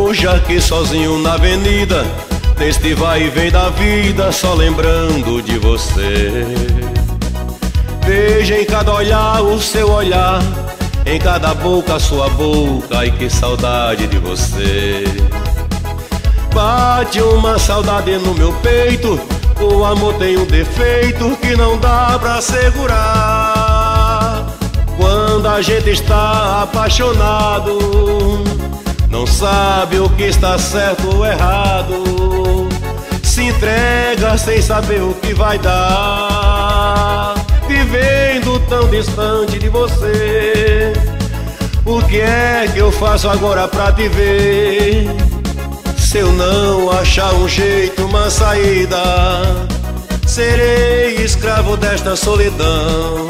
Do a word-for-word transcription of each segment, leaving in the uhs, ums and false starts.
Hoje aqui sozinho na avenida, neste vai e vem da vida, só lembrando de você. Veja em cada olhar o seu olhar, em cada boca a sua boca, ai que saudade de você. Bate uma saudade no meu peito, o amor tem um defeito que não dá pra segurar. Quando a gente está apaixonado, não sabe o que está certo ou errado, se entrega sem saber o que vai dar, vivendo tão distante de você. O que é que eu faço agora pra te ver? Se eu não achar um jeito, uma saída, serei escravo desta solidão.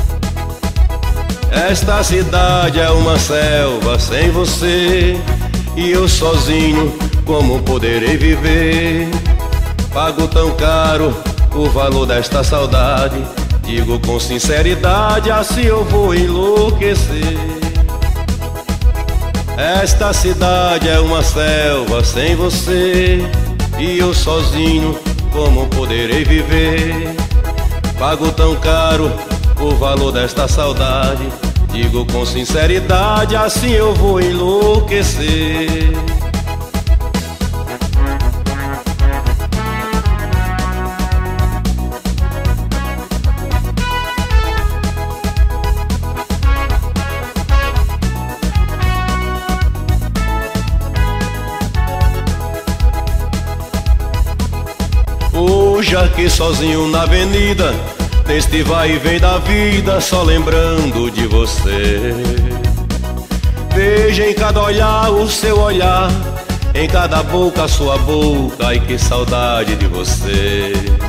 Esta cidade é uma selva sem você, e eu sozinho como poderei viver? Pago tão caro o valor desta saudade, digo com sinceridade, assim eu vou enlouquecer. Esta cidade é uma selva sem você, e eu sozinho como poderei viver? Pago tão caro o valor desta saudade, digo com sinceridade, assim eu vou enlouquecer. Hoje aqui sozinho na avenida, neste vai e vem da vida, só lembrando de você. Veja em cada olhar o seu olhar, em cada boca a sua boca, ai que saudade de você.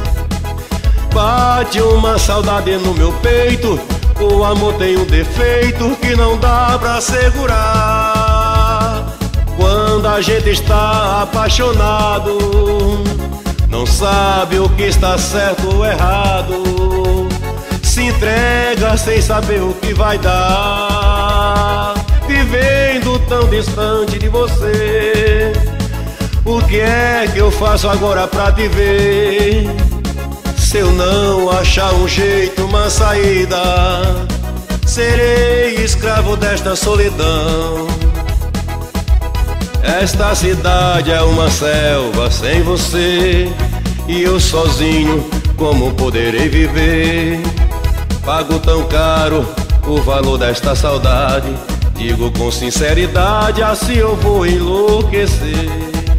Bate uma saudade no meu peito, o amor tem um defeito que não dá pra segurar. Quando a gente está apaixonado, não sabe o que está certo ou errado, se entrega sem saber o que vai dar, vivendo tão distante de você. O que é que eu faço agora pra te ver? Se eu não achar um jeito, uma saída, serei escravo desta solidão. Esta cidade é uma selva sem você, e eu sozinho como poderei viver? Pago tão caro o valor desta saudade, digo com sinceridade, assim eu vou enlouquecer.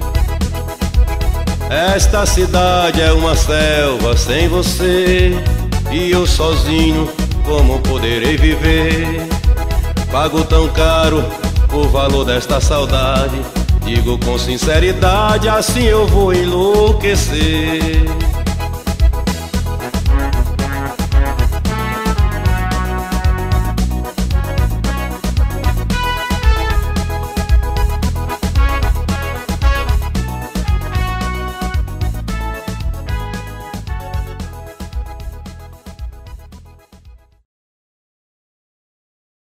Esta cidade é uma selva sem você, e eu sozinho como poderei viver? Pago tão caro o valor desta saudade, digo com sinceridade, assim eu vou enlouquecer.